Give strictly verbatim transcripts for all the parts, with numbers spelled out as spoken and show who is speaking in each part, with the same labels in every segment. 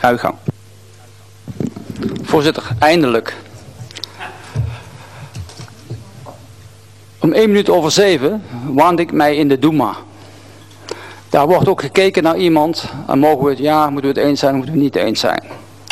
Speaker 1: Ga uw gang.
Speaker 2: Voorzitter, eindelijk. Om één minuut over zeven waande ik mij in de Duma. Daar wordt ook gekeken naar iemand. En mogen we het ja, moeten we het eens zijn, moeten we het niet eens zijn.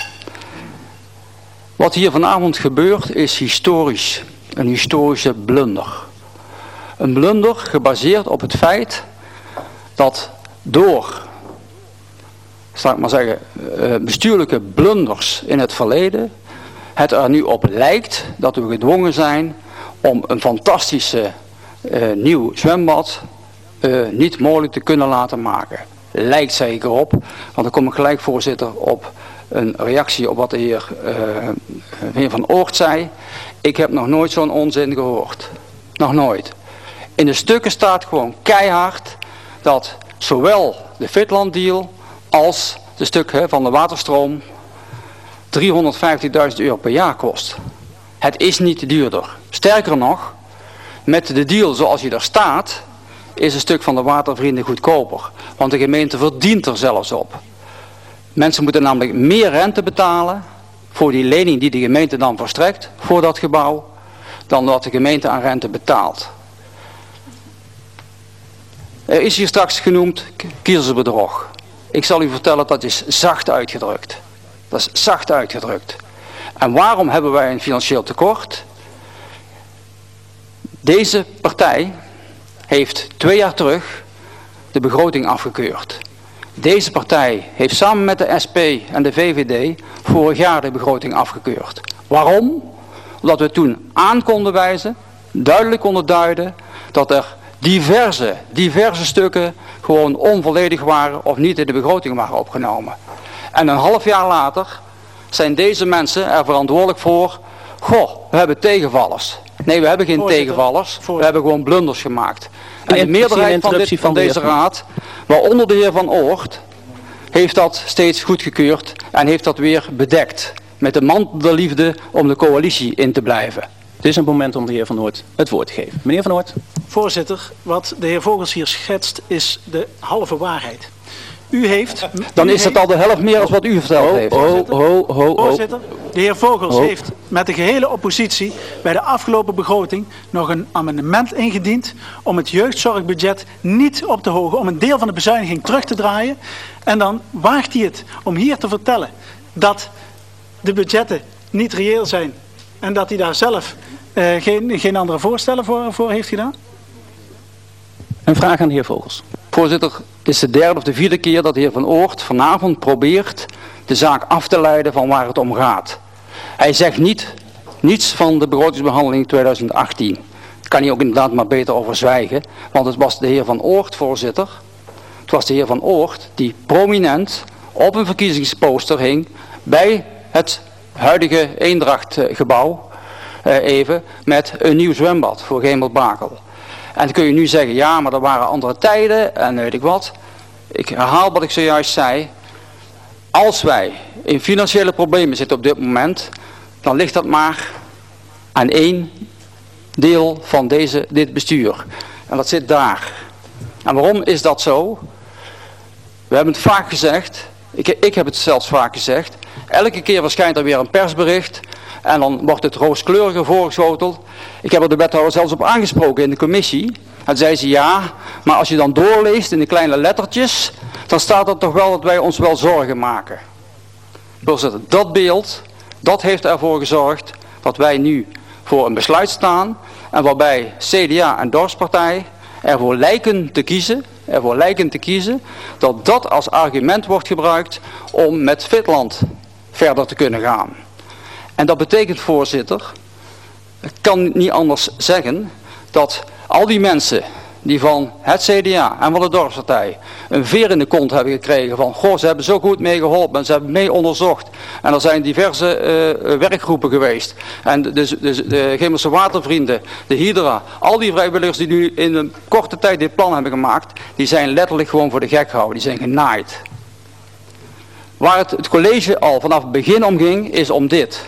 Speaker 2: Wat hier vanavond gebeurt is historisch. Een historische blunder. Een blunder gebaseerd op het feit dat door, zal ik maar zeggen, bestuurlijke blunders in het verleden, het er nu op lijkt dat we gedwongen zijn om een fantastische uh, nieuw zwembad uh, niet mogelijk te kunnen laten maken. Lijkt zeker op, want dan kom ik gelijk, voorzitter, op een reactie op wat de heer, uh, heer Van Oort zei. Ik heb nog nooit zo'n onzin gehoord. Nog nooit. In de stukken staat gewoon keihard dat zowel de Fitland deal als de stuk hè, van de waterstroom driehonderdvijftigduizend euro per jaar kost. Het is niet duurder. Sterker nog, met de deal zoals hij er staat, is een stuk van de watervrienden goedkoper. Want de gemeente verdient er zelfs op. Mensen moeten namelijk meer rente betalen voor die lening die de gemeente dan verstrekt voor dat gebouw, dan wat de gemeente aan rente betaalt. Er is hier straks genoemd kiezersbedrog. Ik zal u vertellen, dat is zacht uitgedrukt. Dat is zacht uitgedrukt. En waarom hebben wij een financieel tekort? Deze partij heeft twee jaar terug de begroting afgekeurd. Deze partij heeft samen met de S P en de V V D vorig jaar de begroting afgekeurd. Waarom? Omdat we toen aan konden wijzen, duidelijk konden duiden, dat er diverse, diverse stukken gewoon onvolledig waren of niet in de begroting waren opgenomen. En een half jaar later zijn deze mensen er verantwoordelijk voor. Goh, we hebben tegenvallers. Nee, we hebben geen Voorzitter, tegenvallers. Voorzitter. We hebben gewoon blunders gemaakt. En de meerderheid van, dit, van deze raad, waaronder de heer Van Oort, heeft dat steeds goedgekeurd en heeft dat weer bedekt. Met de mantel der liefde om de coalitie in te blijven.
Speaker 1: Het is een moment om de heer Van Oort het woord te geven. Meneer Van Oort.
Speaker 3: Voorzitter, wat de heer Vogels hier schetst is de halve waarheid. U heeft...
Speaker 2: Dan
Speaker 3: u
Speaker 2: is het
Speaker 3: heeft,
Speaker 2: al de helft meer als wat u verteld heeft.
Speaker 3: Ho, ho, ho, ho. Voorzitter, de heer Vogels
Speaker 2: ho.
Speaker 3: heeft met de gehele oppositie bij de afgelopen begroting nog een amendement ingediend om het jeugdzorgbudget niet op te hogen, om een deel van de bezuiniging terug te draaien. En dan waagt hij het om hier te vertellen dat de budgetten niet reëel zijn en dat hij daar zelf uh, geen, geen andere voorstellen voor, voor heeft gedaan.
Speaker 1: Een vraag aan de heer Vogels.
Speaker 2: Voorzitter, het is de derde of de vierde keer dat de heer Van Oort vanavond probeert de zaak af te leiden van waar het om gaat. Hij zegt niet, niets van de begrotingsbehandeling tweeduizend achttien. Daar kan hij ook inderdaad maar beter over zwijgen. Want het was de heer Van Oort, voorzitter. Het was de heer Van Oort die prominent op een verkiezingsposter hing bij het huidige Eendrachtgebouw, eh, even, met een nieuw zwembad voor Gemelbakel. En dan kun je nu zeggen, ja, maar er waren andere tijden en weet ik wat. Ik herhaal wat ik zojuist zei. Als wij in financiële problemen zitten op dit moment, dan ligt dat maar aan één deel van deze, dit bestuur. En dat zit daar. En waarom is dat zo? We hebben het vaak gezegd, ik, ik heb het zelfs vaak gezegd. Elke keer verschijnt er weer een persbericht en dan wordt het rooskleuriger voorgeschoteld. Ik heb er de wethouder zelfs op aangesproken in de commissie. En zei ze ja, maar als je dan doorleest in de kleine lettertjes, dan staat er toch wel dat wij ons wel zorgen maken. Voorzitter, dat beeld, dat heeft ervoor gezorgd dat wij nu voor een besluit staan en waarbij C D A en Dorpspartij ervoor lijken te kiezen, ervoor lijken te kiezen dat dat als argument wordt gebruikt om met Fitland verder te kunnen gaan. En dat betekent, voorzitter, ik kan niet anders zeggen, dat al die mensen die van het C D A en van de Dorpspartij een veer in de kont hebben gekregen van, goh, ze hebben zo goed mee geholpen en ze hebben mee onderzocht. En er zijn diverse uh, werkgroepen geweest. En de, de, de, de Gemelse Watervrienden, de Hydra, al die vrijwilligers die nu in een korte tijd dit plan hebben gemaakt, die zijn letterlijk gewoon voor de gek gehouden, die zijn genaaid. Waar het, het college al vanaf het begin om ging, is om dit.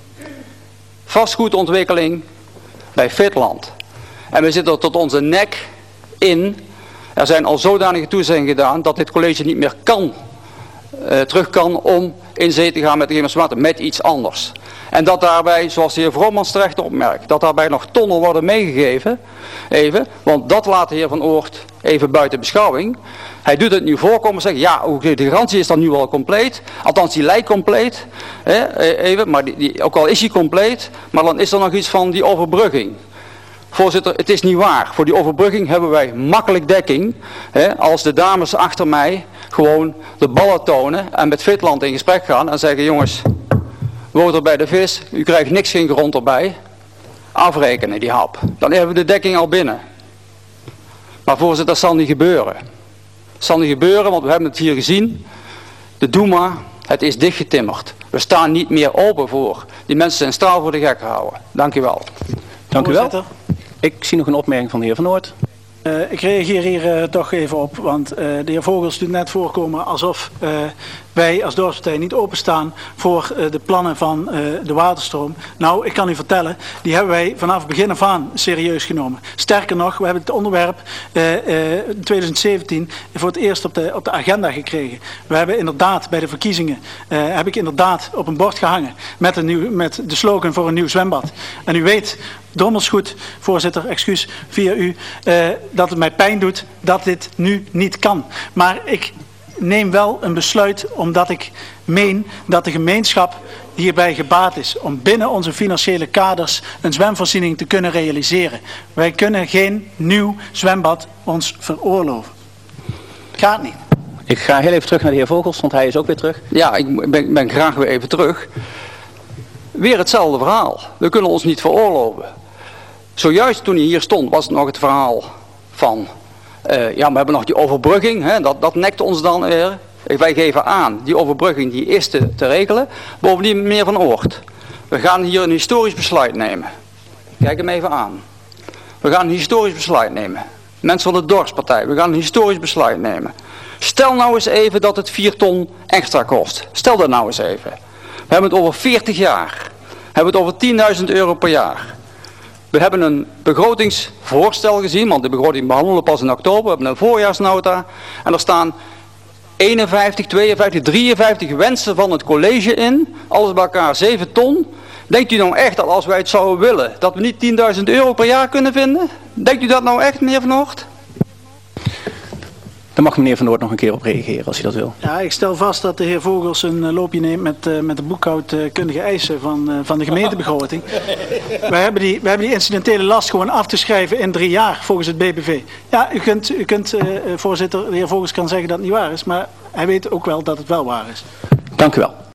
Speaker 2: Vastgoedontwikkeling bij Fitland. En we zitten er tot onze nek in. Er zijn al zodanige toezeggingen gedaan dat dit college niet meer kan uh, terug kan om in zee te gaan met de Gemeenschappelijk Water, met iets anders. En dat daarbij, zoals de heer Vromans terecht opmerkt, dat daarbij nog tonnen worden meegegeven, even, want dat laat de heer Van Oort even buiten beschouwing. Hij doet het nu voorkomen en zegt, ja, de garantie is dan nu al compleet, althans die lijkt compleet, hè, even, maar die, die, ook al is die compleet, maar dan is er nog iets van die overbrugging. Voorzitter, het is niet waar. Voor die overbrugging hebben wij makkelijk dekking, hè, als de dames achter mij gewoon de ballen tonen en met Fitland in gesprek gaan en zeggen, jongens, woont er bij de vis, u krijgt niks geen grond erbij, afrekenen die hap. Dan hebben we de dekking al binnen. Maar voorzitter, dat zal niet gebeuren. Dat zal niet gebeuren, want we hebben het hier gezien. De Doema, het is dichtgetimmerd. We staan niet meer open voor. Die mensen zijn straal voor de gek gehouden. Dank u wel.
Speaker 1: Dank u wel. Ik zie nog een opmerking van de heer Van Oort.
Speaker 3: Uh, ik reageer hier uh, toch even op, want uh, de heer Vogels doet net voorkomen alsof uh, wij als dorpspartij niet openstaan voor uh, de plannen van uh, de waterstroom. Nou, ik kan u vertellen, die hebben wij vanaf het begin af aan serieus genomen. Sterker nog, we hebben het onderwerp uh, uh, in twintig zeventien voor het eerst op de, op de agenda gekregen. We hebben inderdaad bij de verkiezingen, uh, heb ik inderdaad op een bord gehangen met, een nieuw, met de slogan voor een nieuw zwembad. En u weet, drommels goed, voorzitter, excuus via u, uh, dat het mij pijn doet dat dit nu niet kan. Maar ik neem wel een besluit omdat ik meen dat de gemeenschap hierbij gebaat is om binnen onze financiële kaders een zwemvoorziening te kunnen realiseren. Wij kunnen geen nieuw zwembad ons veroorloven. Gaat niet.
Speaker 1: Ik ga heel even terug naar de heer Vogels, want hij is ook weer terug.
Speaker 2: Ja, ik ben, ben graag weer even terug. Weer hetzelfde verhaal. We kunnen ons niet veroorloven. Zojuist toen hij hier stond was het nog het verhaal van, uh, ja, we hebben nog die overbrugging, hè, dat, dat nekte ons dan weer. Wij geven aan, die overbrugging die is te, te regelen. Bovendien meneer Van Oort, we gaan hier een historisch besluit nemen. Kijk hem even aan. We gaan een historisch besluit nemen. Mensen van de dorpspartij, we gaan een historisch besluit nemen. Stel nou eens even dat het vier ton extra kost. Stel dat nou eens even. We hebben het over veertig jaar. We hebben het over tienduizend euro per jaar. We hebben een begrotingsvoorstel gezien, want de begroting behandelen we pas in oktober. We hebben een voorjaarsnota en er staan eenenvijftig, tweeënvijftig, drieënvijftig wensen van het college in. Alles bij elkaar zeven ton. Denkt u nou echt dat als wij het zouden willen, dat we niet tienduizend euro per jaar kunnen vinden? Denkt u dat nou echt, meneer Van Oort?
Speaker 1: Dan mag meneer Van Oort nog een keer op reageren als hij dat wil.
Speaker 3: Ja, ik stel vast dat de heer Vogels een loopje neemt met, uh, met de boekhoudkundige eisen van, uh, van de gemeentebegroting. wij, hebben die, wij hebben die incidentele last gewoon af te schrijven in drie jaar volgens het B B V. Ja, u kunt, u kunt uh, voorzitter, de heer Vogels kan zeggen dat het niet waar is, maar hij weet ook wel dat het wel waar is.
Speaker 1: Dank u wel.